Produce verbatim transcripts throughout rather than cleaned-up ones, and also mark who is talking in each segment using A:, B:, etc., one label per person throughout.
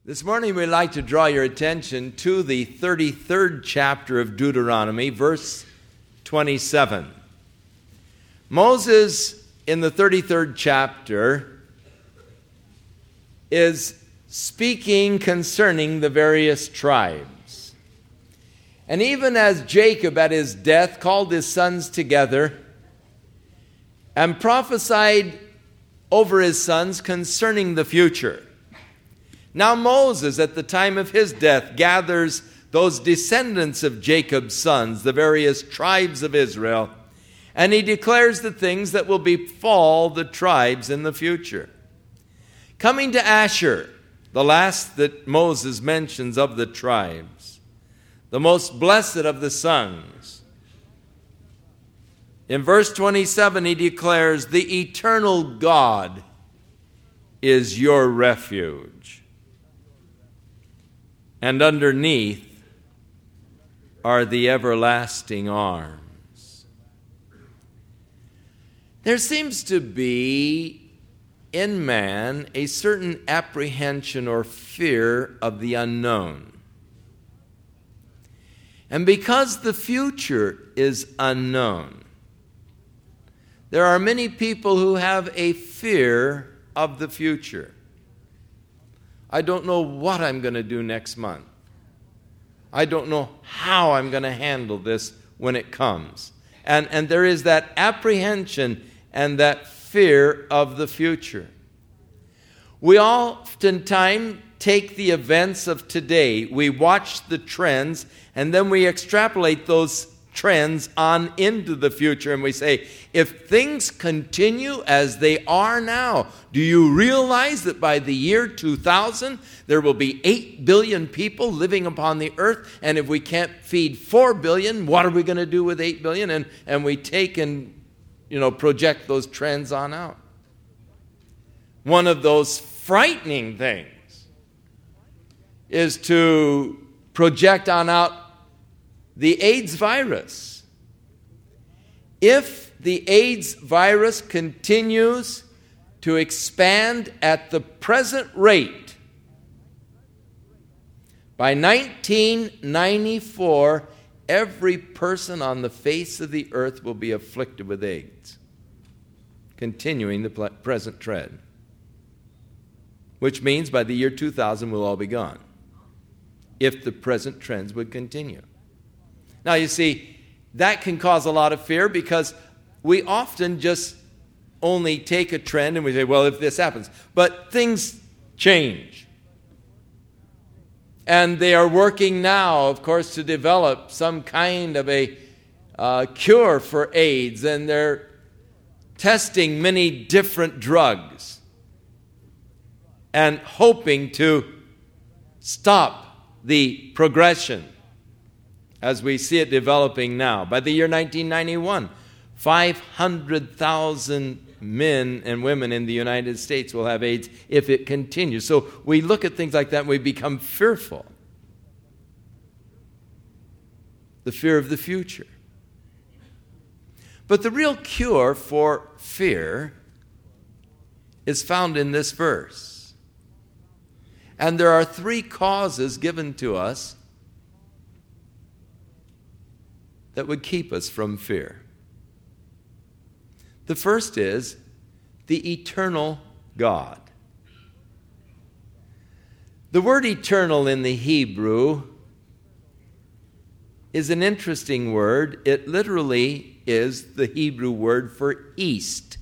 A: This morning we'd like to draw your attention to the thirty-third chapter of Deuteronomy, verse twenty-seven. Moses, in the thirty-third chapter, is speaking concerning the various tribes. And even as Jacob at his death called his sons together and prophesied over his sons concerning the future, now Moses, at the time of his death, gathers those descendants of Jacob's sons, the various tribes of Israel, and he declares the things that will befall the tribes in the future. Coming to Asher, the last that Moses mentions of the tribes, the most blessed of the sons, in verse twenty-seven he declares, "The eternal God is your refuge. And underneath are the everlasting arms." There seems to be in man a certain apprehension or fear of the unknown. And because the future is unknown, there are many people who have a fear of the future. I don't know what I'm going to do next month. I don't know how I'm going to handle this when it comes. And, and there is that apprehension and that fear of the future. We oftentimes take the events of today, we watch the trends, and then we extrapolate those trends on into the future, and we say, if things continue as they are now, do you realize that by the year two thousand there will be eight billion people living upon the earth, and if we can't feed four billion, what are we going to do with eight billion? And, and we take and you know project those trends on out. One of those frightening things is to project on out the AIDS virus. If the AIDS virus continues to expand at the present rate, by nineteen ninety-four, every person on the face of the earth will be afflicted with AIDS, continuing the present trend, which means by the year two thousand we'll all be gone, if the present trends would continue. Now, you see, that can cause a lot of fear because we often just only take a trend and we say, well, if this happens. But things change. And they are working now, of course, to develop some kind of a uh, cure for AIDS. And they're testing many different drugs and hoping to stop the progression as we see it developing now. By the year nineteen ninety-one, five hundred thousand men and women in the United States will have AIDS if it continues. So we look at things like that and we become fearful. The fear of the future. But the real cure for fear is found in this verse. And there are three causes given to us that would keep us from fear. The first is the eternal God. The word eternal in the Hebrew is an interesting word. It literally is the Hebrew word for east.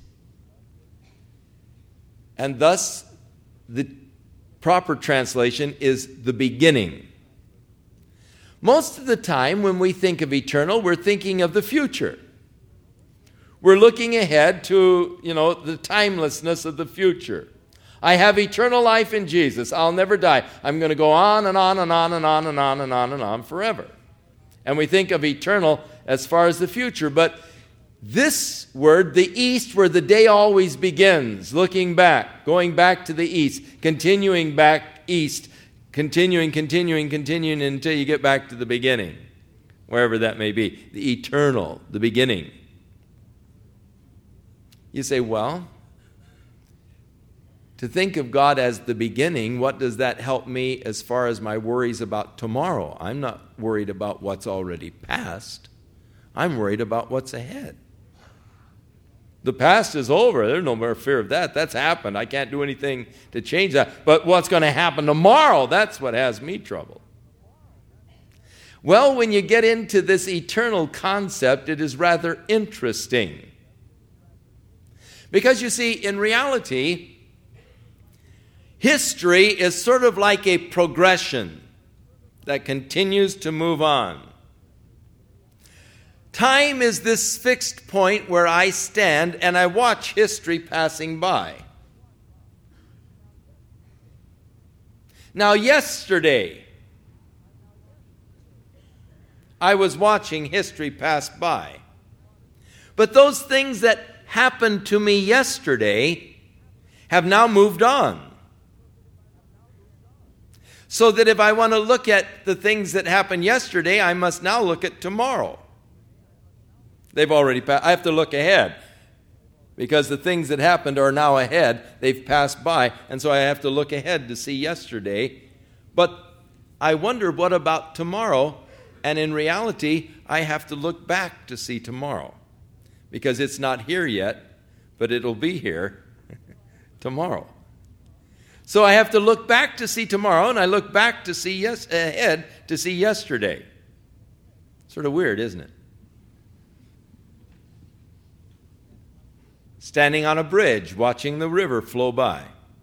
A: And thus, the proper translation is the beginning. Most of the time when we think of eternal, we're thinking of the future. We're looking ahead to, you know, the timelessness of the future. I have eternal life in Jesus. I'll never die. I'm going to go on and on and on and on and on and on and on forever. And we think of eternal as far as the future. But this word, the east, where the day always begins, looking back, going back to the east, continuing back east, Continuing, continuing, continuing until you get back to the beginning, wherever that may be. The eternal, the beginning. You say, well, To think of God as the beginning, what does that help me as far as my worries about tomorrow? I'm not worried about what's already past. I'm worried about what's ahead. The past is over. There's no more fear of that. That's happened. I can't do anything to change that. But what's going to happen tomorrow, that's what has me troubled. Well, when you get into this eternal concept, it is rather interesting. Because you see, in reality, history is sort of like a progression that continues to move on. Time is this fixed point where I stand and I watch history passing by. Now, yesterday, I was watching history pass by. But those things that happened to me yesterday have now moved on. So that if I want to look at the things that happened yesterday, I must now look at tomorrow. They've already passed. I have to look ahead because the things that happened are now ahead. They've passed by, and so I have to look ahead to see yesterday. But I wonder, what about tomorrow? And in reality, I have to look back to see tomorrow because it's not here yet, but it'll be here tomorrow. So I have to look back to see tomorrow, and I look back to see yes ahead to see yesterday. Sort of weird, isn't it? Standing on a bridge, watching the river flow by.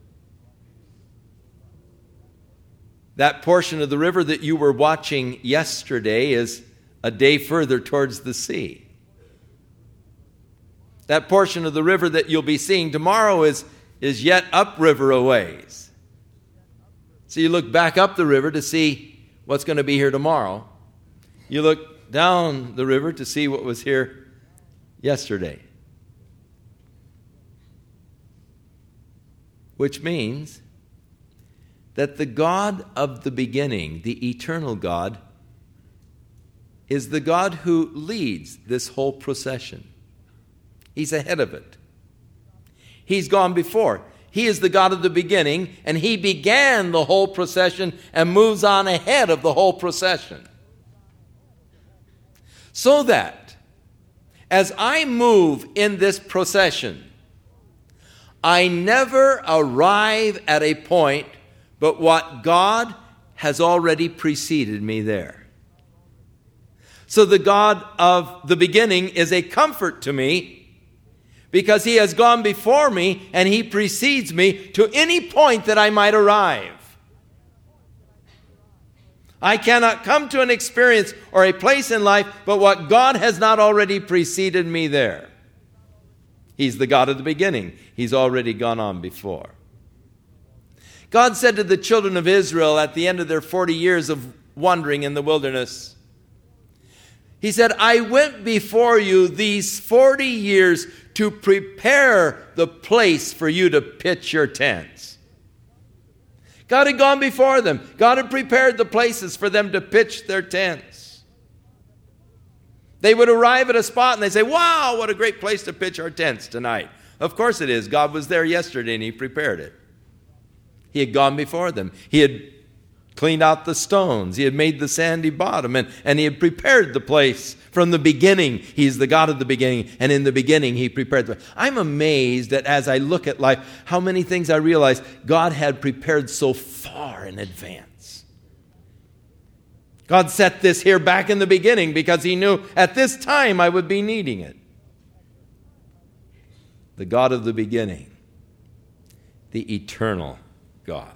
A: That portion of the river that you were watching yesterday is a day further towards the sea. That portion of the river that you'll be seeing tomorrow is, is yet upriver a ways. So you look back up the river to see what's going to be here tomorrow. You look down the river to see what was here yesterday. Which means that the God of the beginning, the eternal God, is the God who leads this whole procession. He's ahead of it. He's gone before. He is the God of the beginning, and He began the whole procession and moves on ahead of the whole procession. So that, as I move in this procession, I never arrive at a point but what God has already preceded me there. So the God of the beginning is a comfort to me because He has gone before me and He precedes me to any point that I might arrive. I cannot come to an experience or a place in life but what God has not already preceded me there. He's the God of the beginning. He's already gone on before. God said to the children of Israel at the end of their forty years of wandering in the wilderness, He said, I went before you these forty years to prepare the place for you to pitch your tents. God had gone before them. God had prepared the places for them to pitch their tents. They would arrive at a spot and they'd say, wow, what a great place to pitch our tents tonight. Of course it is. God was there yesterday and He prepared it. He had gone before them. He had cleaned out the stones. He had made the sandy bottom, and, and He had prepared the place from the beginning. He's the God of the beginning, and in the beginning He prepared the place. I'm amazed that as I look at life, how many things I realize God had prepared so far in advance. God set this here back in the beginning because He knew at this time I would be needing it. The God of the beginning, the eternal God.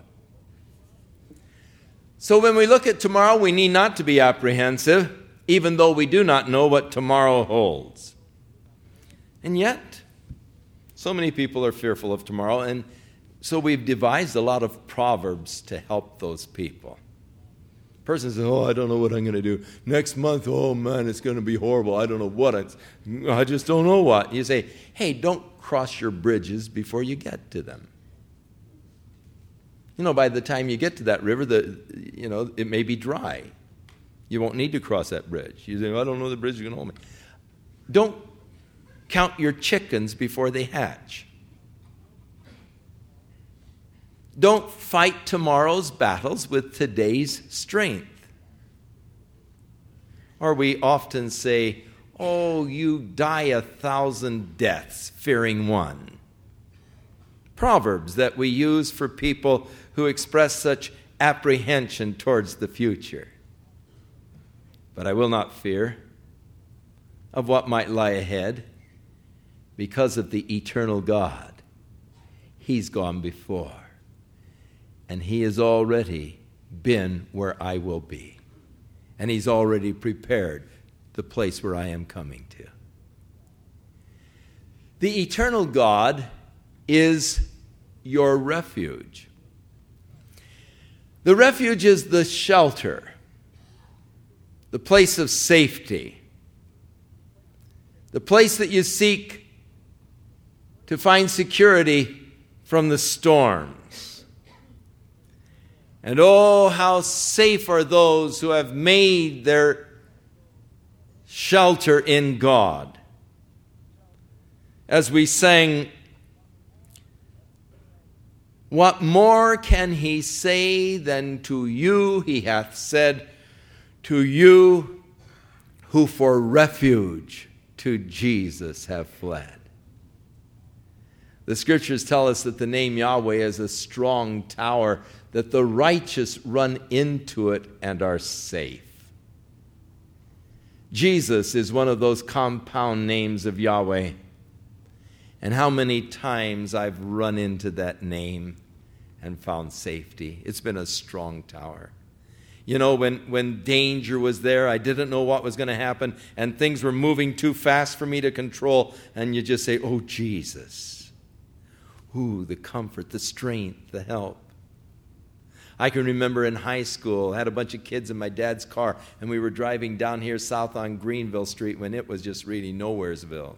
A: So when we look at tomorrow, we need not to be apprehensive, even though we do not know what tomorrow holds. And yet, so many people are fearful of tomorrow, and so we've devised a lot of proverbs to help those people. Person says, oh, I don't know what I'm going to do. Next month, oh man, it's going to be horrible. I don't know what. It's, I just don't know what. You say, hey, don't cross your bridges before you get to them. You know, by the time you get to that river, the you know, it may be dry. You won't need to cross that bridge. You say, I don't know the bridge is going to hold me. Don't count your chickens before they hatch. Don't fight tomorrow's battles with today's strength. Or we often say, oh, you die a thousand deaths, fearing one. Proverbs that we use for people who express such apprehension towards the future. But I will not fear of what might lie ahead because of the eternal God. He's gone before, and He has already been where I will be. And He's already prepared the place where I am coming to. The eternal God is your refuge. The refuge is the shelter, the place of safety, the place that you seek to find security from the storms. And oh, how safe are those who have made their shelter in God. As we sang, what more can He say than to you He hath said, to you who for refuge to Jesus have fled. The Scriptures tell us that the name Yahweh is a strong tower, that the righteous run into it and are safe. Jesus is one of those compound names of Yahweh. And how many times I've run into that name and found safety. It's been a strong tower. You know, when, when danger was there, I didn't know what was going to happen, and things were moving too fast for me to control, and you just say, oh, Jesus. Ooh, the comfort, the strength, the help. I can remember in high school, I had a bunch of kids in my dad's car, and we were driving down here south on Greenville Street when it was just really nowheresville.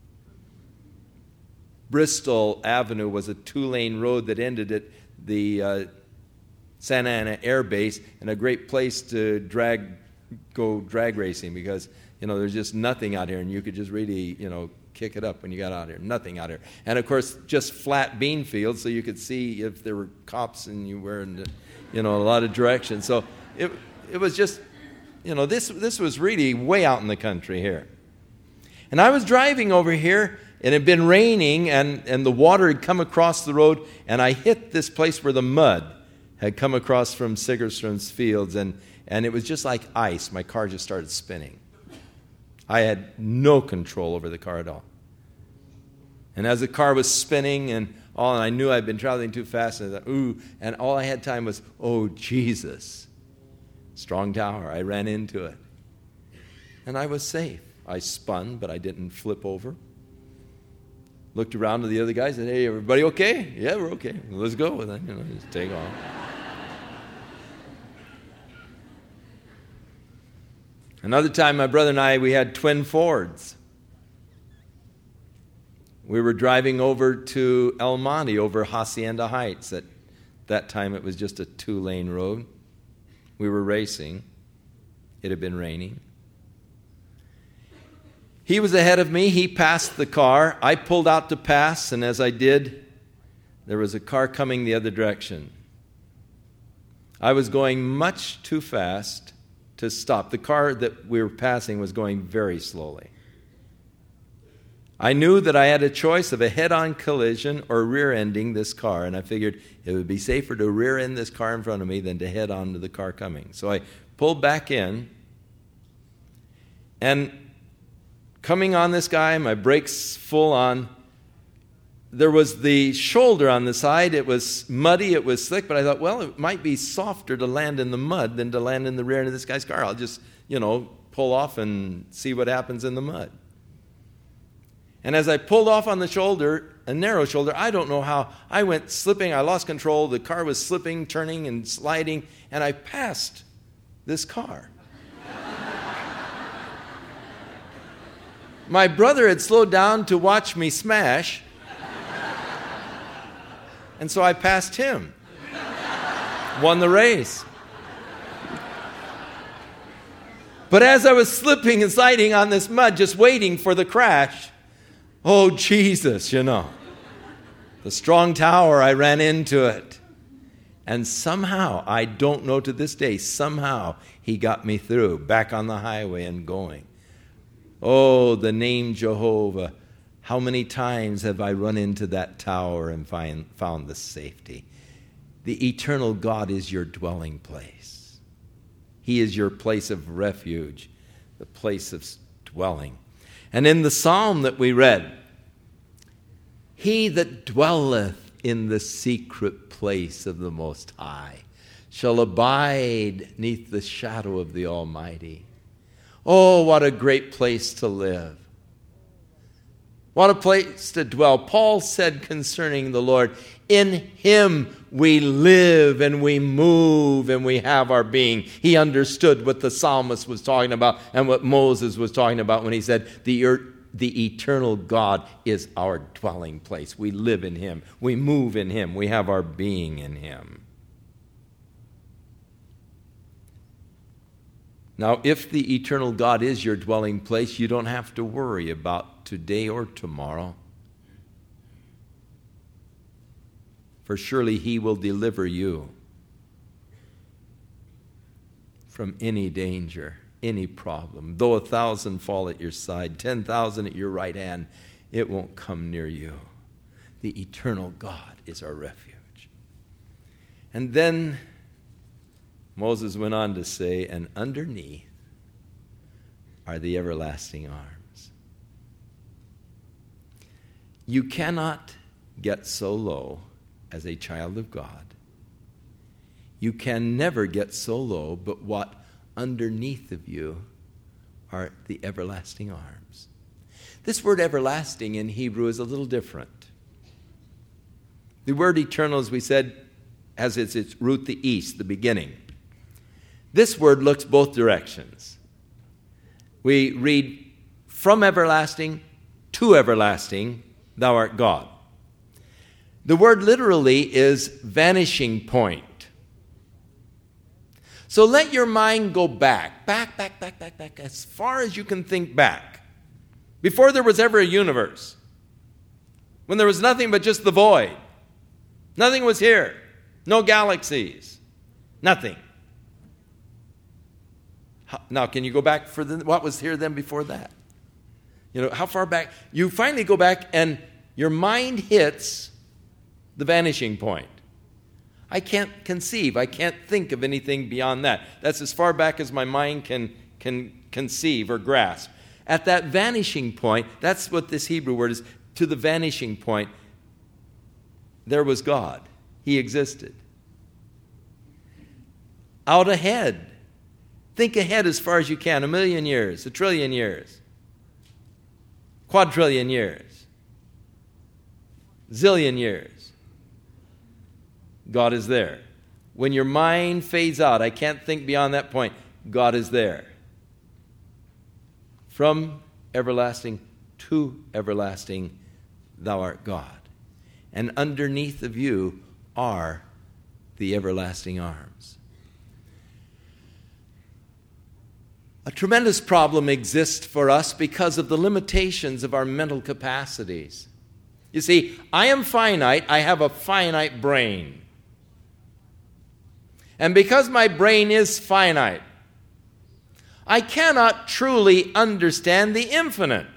A: Bristol Avenue was a two-lane road that ended at the uh, Santa Ana Air Base, and a great place to drag, go drag racing because, you know, there's just nothing out here, and you could just really, you know, kick it up when you got out here. Nothing out here. And, of course, just flat bean fields, so you could see if there were cops and you were in, you know, a lot of directions. So it it was just, you know, this this was really way out in the country here. And I was driving over here, and it had been raining, and, and the water had come across the road, and I hit this place where the mud had come across from Sigerstrom's fields, and, and it was just like ice. My car just started spinning. I had no control over the car at all. And as the car was spinning and all, and I knew I'd been traveling too fast, and I thought, ooh, and all I had time was, oh, Jesus. Strong tower. I ran into it. And I was safe. I spun, but I didn't flip over. Looked around to the other guys and said, hey, everybody okay? Yeah, we're okay. Well, let's go. And then, you know, just take off. Another time, my brother and I, we had twin Fords. We were driving over to El Monte, over Hacienda Heights. At that time, it was just a two-lane road. We were racing. It had been raining. He was ahead of me. He passed the car. I pulled out to pass, and as I did, there was a car coming the other direction. I was going much too fast to stop. The car that we were passing was going very slowly. I knew that I had a choice of a head-on collision or rear-ending this car, and I figured it would be safer to rear-end this car in front of me than to head on to the car coming. So I pulled back in, and coming on this guy, my brakes full on, there was the shoulder on the side. It was muddy, it was slick, but I thought, well, it might be softer to land in the mud than to land in the rear end of this guy's car. I'll just, you know, pull off and see what happens in the mud. And as I pulled off on the shoulder, a narrow shoulder, I don't know how, I went slipping, I lost control, the car was slipping, turning, and sliding, and I passed this car. My brother had slowed down to watch me smash, and so I passed him. Won the race. But as I was slipping and sliding on this mud, just waiting for the crash, oh, Jesus, you know. The strong tower, I ran into it. And somehow, I don't know to this day, somehow he got me through, back on the highway and going. Oh, the name Jehovah. How many times have I run into that tower and find, found the safety? The eternal God is your dwelling place. He is your place of refuge, the place of dwelling. And in the psalm that we read, he that dwelleth in the secret place of the Most High shall abide neath the shadow of the Almighty. Oh, what a great place to live. What a place to dwell. Paul said concerning the Lord, in him we live and we move and we have our being. He understood what the psalmist was talking about and what Moses was talking about when he said, the, the eternal God is our dwelling place. We live in him. We move in him. We have our being in him. Now, if the eternal God is your dwelling place, you don't have to worry about today or tomorrow. For surely he will deliver you from any danger, any problem. Though a thousand fall at your side, ten thousand at your right hand, it won't come near you. The eternal God is our refuge. And then Moses went on to say, and underneath are the everlasting arms. You cannot get so low as a child of God. You can never get so low, but what underneath of you are the everlasting arms. This word everlasting in Hebrew is a little different. The word eternal, as we said, has its, its root the east, the beginning. This word looks both directions. We read, from everlasting to everlasting, thou art God. The word literally is vanishing point. So let your mind go back, back, back, back, back, back, as far as you can think back. Before there was ever a universe, when there was nothing but just the void. Nothing was here. No galaxies. Nothing. Now, can you go back for the, what was here then before that? You know, how far back? You finally go back and your mind hits the vanishing point. I can't conceive. I can't think of anything beyond that. That's as far back as my mind can, can conceive or grasp. At that vanishing point, that's what this Hebrew word is, to the vanishing point, there was God. He existed. Out ahead, think ahead as far as you can, a million years, a trillion years, quadrillion years, zillion years. God is there. When your mind fades out, I can't think beyond that point, God is there. From everlasting to everlasting, thou art God. And underneath of you are the everlasting arms. A tremendous problem exists for us because of the limitations of our mental capacities. You see, I am finite. I have a finite brain. And because my brain is finite, I cannot truly understand the infinite.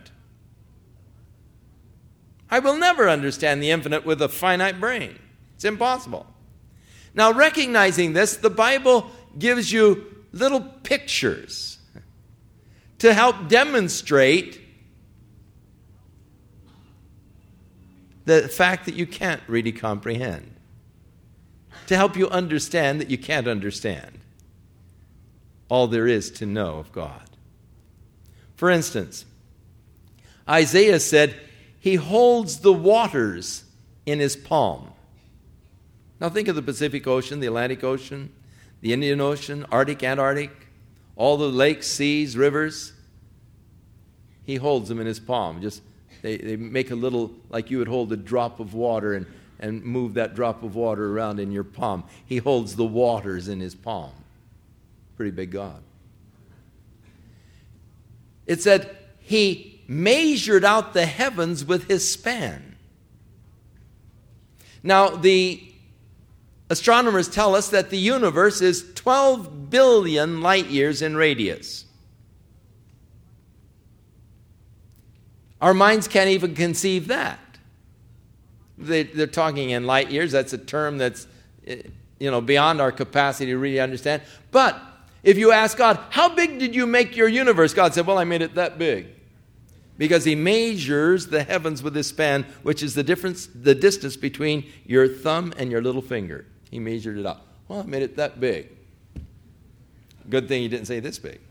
A: I will never understand the infinite with a finite brain. It's impossible. Now, recognizing this, the Bible gives you little pictures to help demonstrate the fact that you can't really comprehend, to help you understand that you can't understand all there is to know of God. For instance, Isaiah said, he holds the waters in his palm. Now think of the Pacific Ocean, the Atlantic Ocean, the Indian Ocean, Arctic, Antarctic, all the lakes, seas, rivers. He holds them in his palm. Just they, they make a little, like you would hold a drop of water and, and move that drop of water around in your palm. He holds the waters in his palm. Pretty big God. It said he measured out the heavens with his span. Now, the astronomers tell us that the universe is twelve billion light years in radius. Our minds can't even conceive that. They, they're talking in light years. That's a term that's, you know, beyond our capacity to really understand. But if you ask God, how big did you make your universe? God said, well, I made it that big. Because he measures the heavens with his span, which is the difference, the distance between your thumb and your little finger. He measured it out. Well, I made it that big. Good thing he didn't say this big.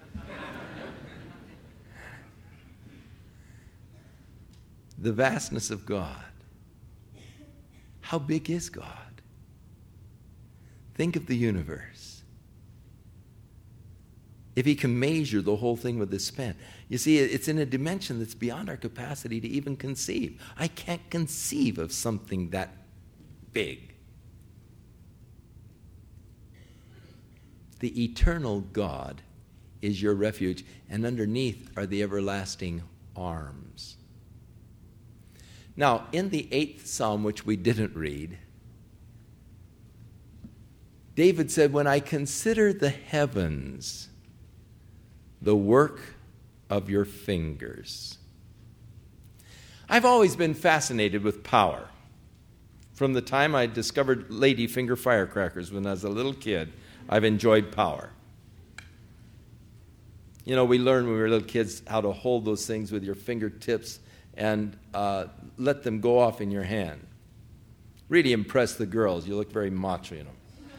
A: The vastness of God. How big is God? Think of the universe. If he can measure the whole thing with his span. You see, it's in a dimension that's beyond our capacity to even conceive. I can't conceive of something that big. The eternal God is your refuge, and underneath are the everlasting arms. Now, in the eighth Psalm, which we didn't read, David said, when I consider the heavens, the work of your fingers. I've always been fascinated with power. From the time I discovered ladyfinger firecrackers when I was a little kid, I've enjoyed power. You know, we learned when we were little kids how to hold those things with your fingertips and uh, let them go off in your hand. Really impress the girls. You look very macho, you know.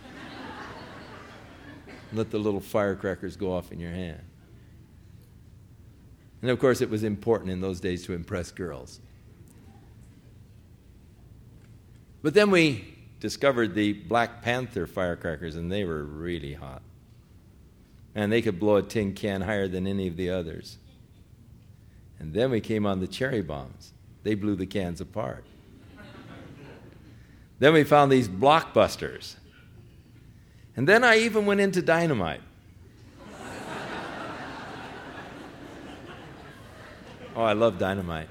A: Let the little firecrackers go off in your hand. And of course, it was important in those days to impress girls. But then we discovered the Black Panther firecrackers, and they were really hot. And they could blow a tin can higher than any of the others. And then we came on the cherry bombs. They blew the cans apart. Then we found these blockbusters. And then I even went into dynamite. Oh, I love dynamite.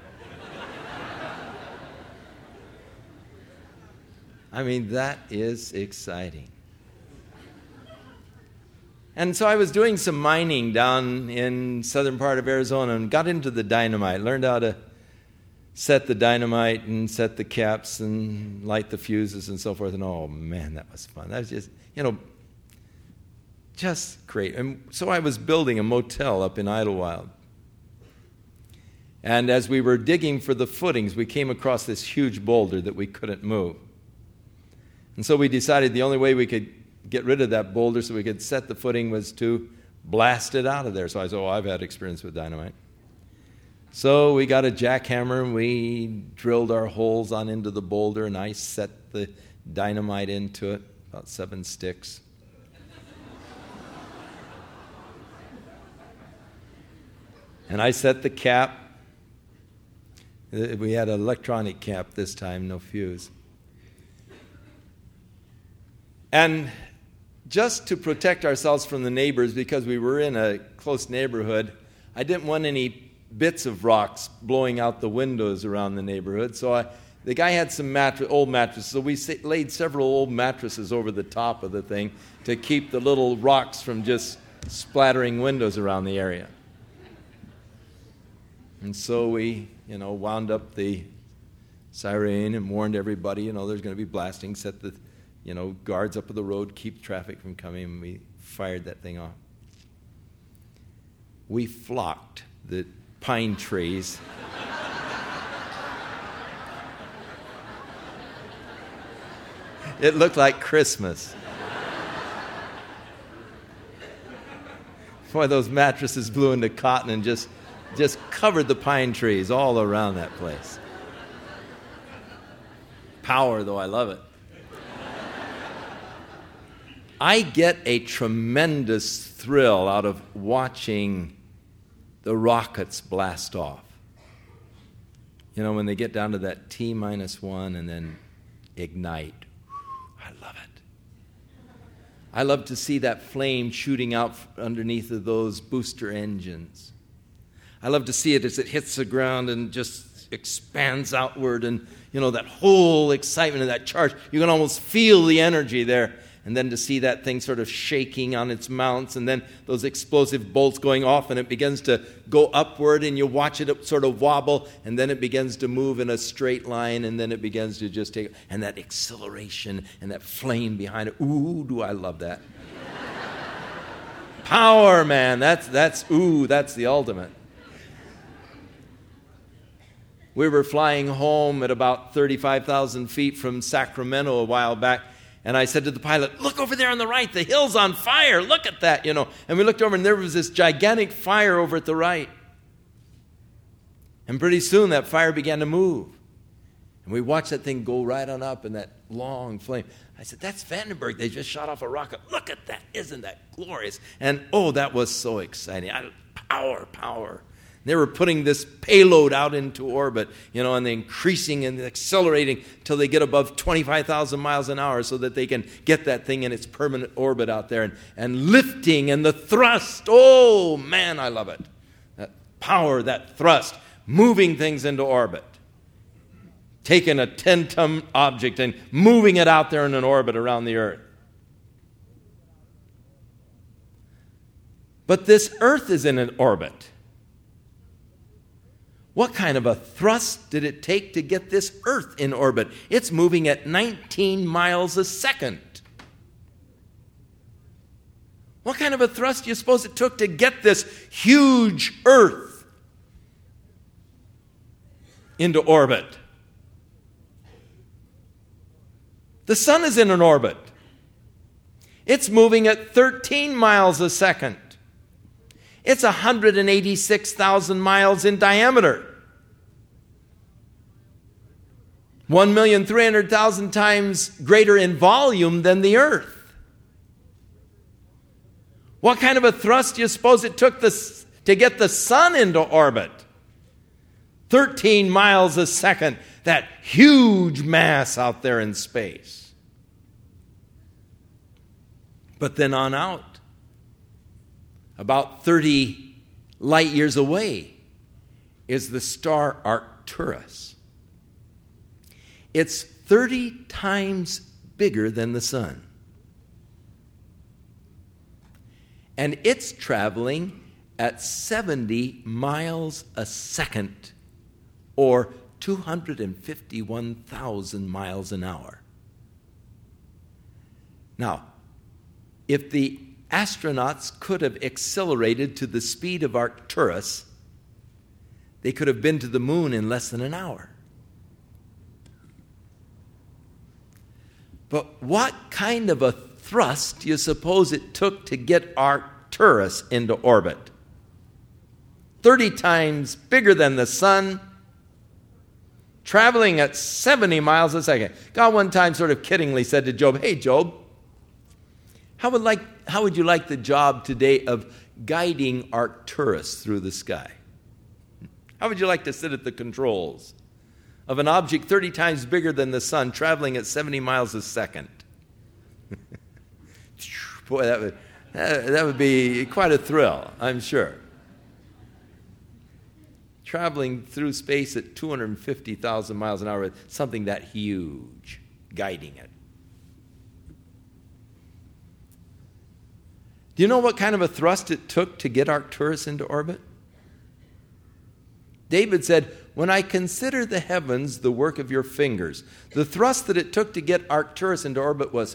A: I mean, that is exciting. And so I was doing some mining down in southern part of Arizona and got into the dynamite, learned how to set the dynamite and set the caps and light the fuses and so forth. And oh, man, that was fun. That was just, you know, just great. And so I was building a motel up in Idlewild. And as we were digging for the footings, we came across this huge boulder that we couldn't move. And so we decided the only way we could get rid of that boulder so we could set the footing was to blast it out of there. So I said, oh, I've had experience with dynamite. So we got a jackhammer and we drilled our holes on into the boulder, and I set the dynamite into it, about seven sticks. And I set the cap. We had an electronic cap this time, no fuse. And just to protect ourselves from the neighbors, because we were in a close neighborhood, I didn't want any bits of rocks blowing out the windows around the neighborhood. So I, the guy had some mattress, old mattresses, so we laid several old mattresses over the top of the thing to keep the little rocks from just splattering windows around the area. And so we, you know, wound up the siren and warned everybody, you know, there's going to be blasting, set the, you know, guards up at the road, keep traffic from coming, and we fired that thing off. We flocked the pine trees. It looked like Christmas. Boy, those mattresses blew into cotton and just just covered the pine trees all around that place. Power, though, I love it. I get a tremendous thrill out of watching the rockets blast off. You know, when they get down to that T minus one and then ignite. I love it. I love to see that flame shooting out underneath of those booster engines. I love to see it as it hits the ground and just expands outward, and, you know, that whole excitement of that charge. You can almost feel the energy there. And then to see that thing sort of shaking on its mounts, and then those explosive bolts going off, and it begins to go upward, and you watch it sort of wobble, and then it begins to move in a straight line, and then it begins to just take, and that acceleration and that flame behind it. Ooh, do I love that. Power, man. That's, that's, ooh, that's the ultimate. We were flying home at about thirty-five thousand feet from Sacramento a while back. And I said to the pilot, look over there on the right, the hill's on fire, look at that, you know. And we looked over, and there was this gigantic fire over at the right. And pretty soon that fire began to move. And we watched that thing go right on up in that long flame. I said, that's Vandenberg, they just shot off a rocket. Look at that, isn't that glorious? And oh, that was so exciting. I, power, power. They were putting this payload out into orbit, you know, and they're increasing and accelerating till they get above twenty-five thousand miles an hour so that they can get that thing in its permanent orbit out there, and, and lifting and the thrust. Oh, man, I love it. That power, that thrust, moving things into orbit. Taking a ten-ton object and moving it out there in an orbit around the Earth. But this Earth is in an orbit. What kind of a thrust did it take to get this Earth in orbit? It's moving at nineteen miles a second. What kind of a thrust do you suppose it took to get this huge Earth into orbit? The sun is in an orbit. It's moving at thirteen miles a second. It's one hundred eighty-six thousand miles in diameter. one million three hundred thousand times greater in volume than the Earth. What kind of a thrust do you suppose it took this, to get the sun into orbit? thirteen miles a second. That huge mass out there in space. But then on out. About thirty light years away is the star Arcturus. It's thirty times bigger than the sun. And it's traveling at seventy miles a second, or two hundred fifty-one thousand miles an hour. Now, if the astronauts could have accelerated to the speed of Arcturus, they could have been to the moon in less than an hour. But what kind of a thrust do you suppose it took to get Arcturus into orbit? thirty times bigger than the sun, traveling at seventy miles a second. God one time sort of kiddingly said to Job, hey, Job, How would, like, how would you like the job today of guiding Arcturus through the sky? How would you like to sit at the controls of an object thirty times bigger than the sun traveling at seventy miles a second? Boy, that would, that would be quite a thrill, I'm sure. Traveling through space at two hundred fifty thousand miles an hour, something that huge, guiding it. Do you know what kind of a thrust it took to get Arcturus into orbit? David said, when I consider the heavens, the work of your fingers, the thrust that it took to get Arcturus into orbit was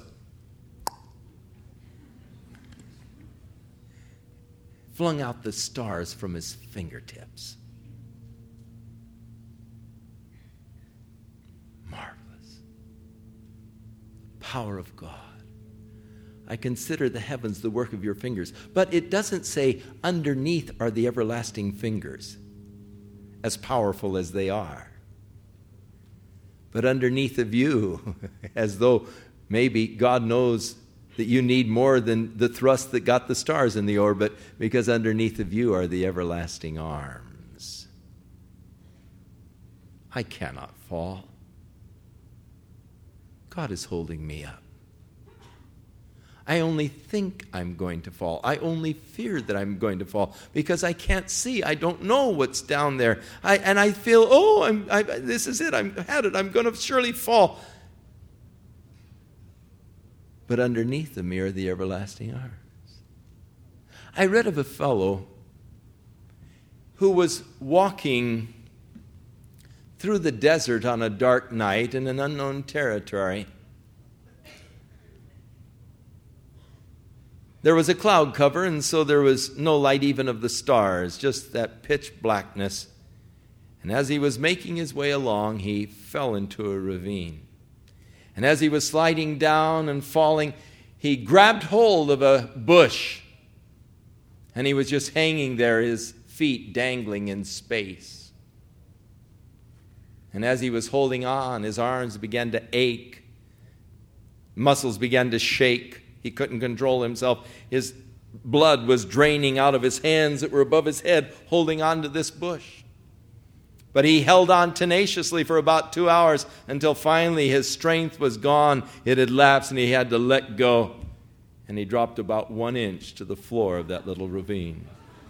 A: flung out the stars from his fingertips. Marvelous. Power of God. I consider the heavens the work of your fingers. But it doesn't say underneath are the everlasting fingers, as powerful as they are. But underneath of you, as though maybe God knows that you need more than the thrust that got the stars in the orbit, because underneath of you are the everlasting arms. I cannot fall. God is holding me up. I only think I'm going to fall. I only fear that I'm going to fall because I can't see. I don't know what's down there. I, and I feel, oh, I'm, I, this is it. I'm had it. I'm going to surely fall. But underneath me are the everlasting arms. I read of a fellow who was walking through the desert on a dark night in an unknown territory. There was a cloud cover, and so there was no light even of the stars, just that pitch blackness. And as he was making his way along, he fell into a ravine. And as he was sliding down and falling, he grabbed hold of a bush, and he was just hanging there, his feet dangling in space. And as he was holding on, his arms began to ache. Muscles began to shake. He couldn't control himself. His blood was draining out of his hands that were above his head, holding on to this bush. But he held on tenaciously for about two hours until finally his strength was gone. It had lapsed and he had to let go. And he dropped about one inch to the floor of that little ravine.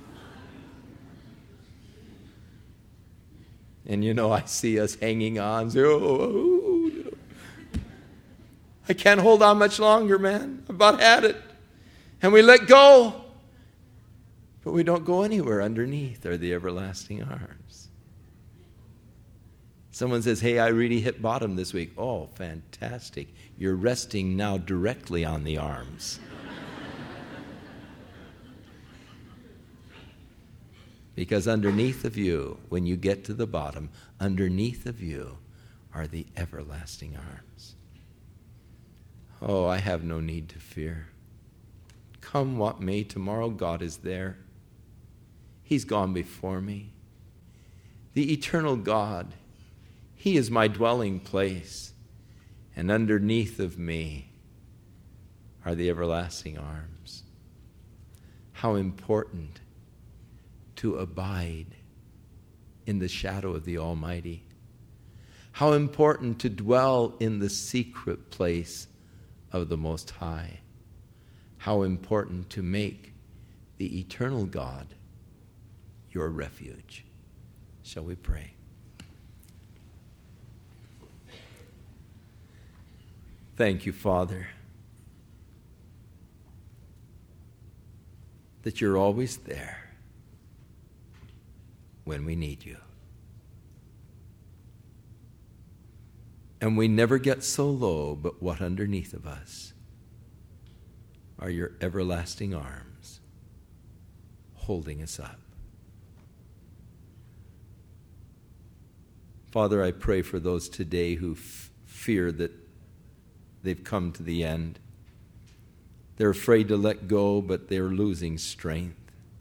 A: And you know, I see us hanging on. Say, oh, oh, oh. I can't hold on much longer, man. I've about had it. And we let go. But we don't go anywhere. Underneath are the everlasting arms. Someone says, hey, I really hit bottom this week. Oh, fantastic. You're resting now directly on the arms. Because underneath of you, when you get to the bottom, underneath of you are the everlasting arms. Oh, I have no need to fear. Come what may, tomorrow God is there. He's gone before me. The eternal God, He is my dwelling place. And underneath of me are the everlasting arms. How important to abide in the shadow of the Almighty. How important to dwell in the secret place of the Most High. How important to make the eternal God your refuge. Shall we pray? Thank you, Father, that you're always there when we need you. And we never get so low, but what underneath of us are your everlasting arms holding us up. Father, I pray for those today who f- fear that they've come to the end. They're afraid to let go, but they're losing strength.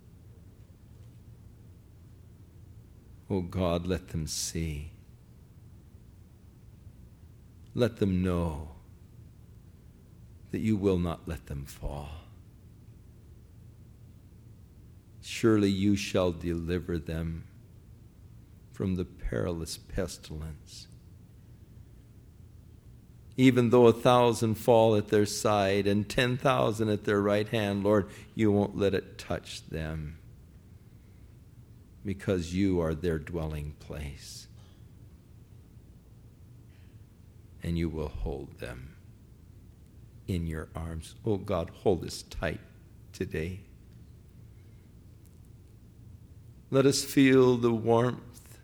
A: Oh God, let them see. Let them know that you will not let them fall. Surely you shall deliver them from the perilous pestilence. Even though a thousand fall at their side and ten thousand at their right hand, Lord, you won't let it touch them, because you are their dwelling place. And you will hold them in your arms. Oh God, hold us tight today. Let us feel the warmth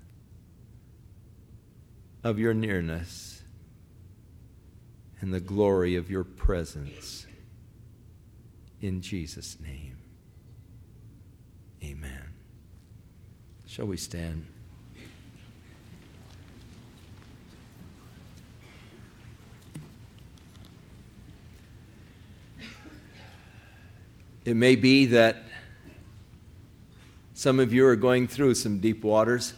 A: of your nearness and the glory of your presence. In Jesus' name, amen. Shall we stand? It may be that some of you are going through some deep waters.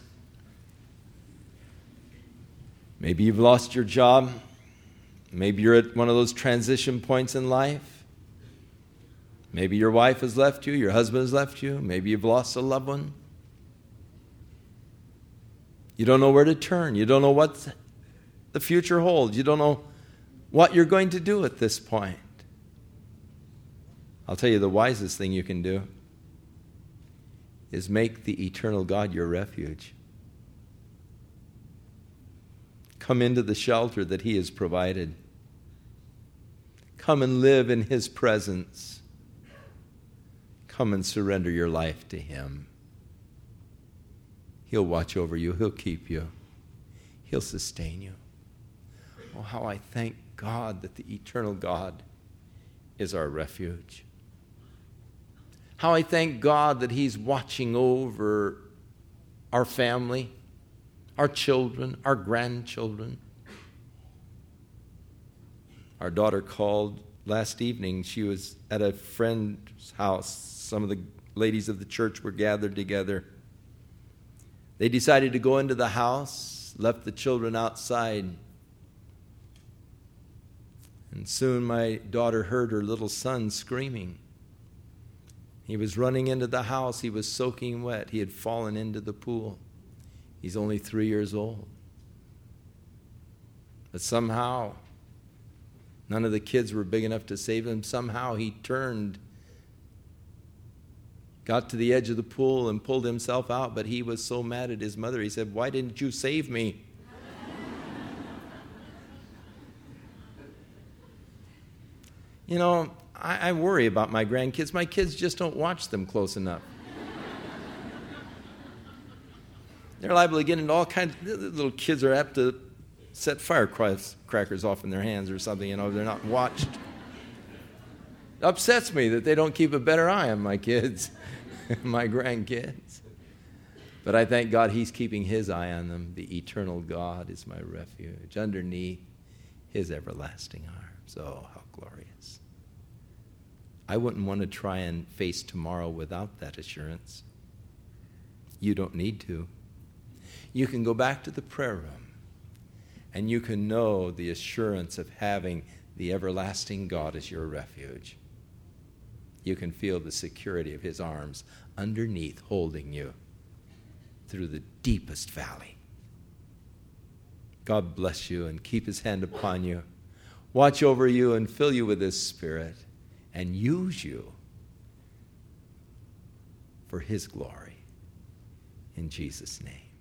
A: Maybe you've lost your job. Maybe you're at one of those transition points in life. Maybe your wife has left you, your husband has left you. Maybe you've lost a loved one. You don't know where to turn. You don't know what the future holds. You don't know what you're going to do at this point. I'll tell you the wisest thing you can do is make the eternal God your refuge. Come into the shelter that He has provided. Come and live in His presence. Come and surrender your life to Him. He'll watch over you. He'll keep you. He'll sustain you. Oh, how I thank God that the eternal God is our refuge. How I thank God that He's watching over our family, our children, our grandchildren. Our daughter called last evening. She was at a friend's house. Some of the ladies of the church were gathered together. They decided to go into the house, left the children outside. And soon my daughter heard her little son screaming. He was running into the house. He was soaking wet. He had fallen into the pool. He's only three years old. But somehow, none of the kids were big enough to save him. Somehow he turned, got to the edge of the pool and pulled himself out. But he was so mad at his mother, he said, "Why didn't you save me?" You know, I, I worry about my grandkids. My kids just don't watch them close enough. They're liable to get into all kinds of, little kids are apt to set firecrackers off in their hands or something, you know, they're not watched. It upsets me that they don't keep a better eye on my kids, my grandkids. But I thank God He's keeping His eye on them. The eternal God is my refuge underneath His everlasting arms. Oh, how glorious. I wouldn't want to try and face tomorrow without that assurance. You don't need to. You can go back to the prayer room and you can know the assurance of having the everlasting God as your refuge. You can feel the security of His arms underneath holding you through the deepest valley. God bless you and keep His hand upon you. Watch over you and fill you with His Spirit and use you for His glory. In Jesus' name.